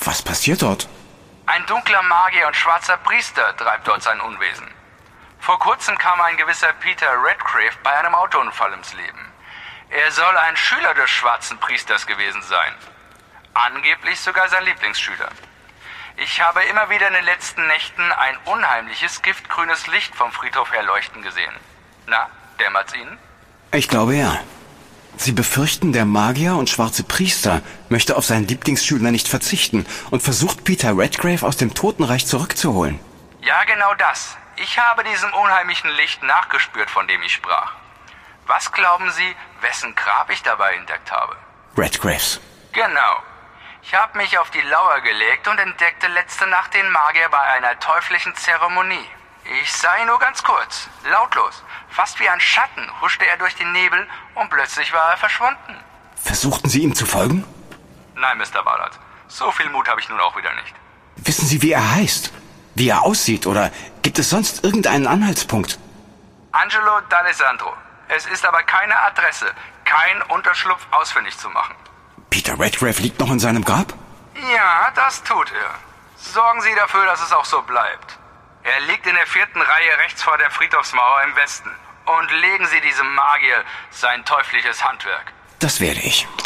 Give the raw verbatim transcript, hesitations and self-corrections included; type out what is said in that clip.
Was passiert dort? Ein dunkler Magier und schwarzer Priester treibt dort sein Unwesen. Vor kurzem kam ein gewisser Peter Redgrave bei einem Autounfall ums Leben. Er soll ein Schüler des schwarzen Priesters gewesen sein. Angeblich sogar sein Lieblingsschüler. Ich habe immer wieder in den letzten Nächten ein unheimliches, giftgrünes Licht vom Friedhof her leuchten gesehen. Na, dämmert's Ihnen? Ich glaube ja. Sie befürchten, der Magier und schwarze Priester möchte auf seinen Lieblingsschüler nicht verzichten und versucht, Peter Redgrave aus dem Totenreich zurückzuholen. Ja, genau das. Ich habe diesem unheimlichen Licht nachgespürt, von dem ich sprach. Was glauben Sie, wessen Grab ich dabei entdeckt habe? Redgraves. Genau. Ich habe mich auf die Lauer gelegt und entdeckte letzte Nacht den Magier bei einer teuflischen Zeremonie. Ich sah ihn nur ganz kurz, lautlos. Fast wie ein Schatten huschte er durch den Nebel und plötzlich war er verschwunden. Versuchten Sie ihm zu folgen? Nein, Mister Ballard. So viel Mut habe ich nun auch wieder nicht. Wissen Sie, wie er heißt? Wie er aussieht? Oder gibt es sonst irgendeinen Anhaltspunkt? Angelo D'Alessandro. Es ist aber keine Adresse, kein Unterschlupf ausfindig zu machen. Peter Redgrave liegt noch in seinem Grab? Ja, das tut er. Sorgen Sie dafür, dass es auch so bleibt. Er liegt in der vierten Reihe rechts vor der Friedhofsmauer im Westen. Und legen Sie diesem Magier sein teuflisches Handwerk. Das werde ich.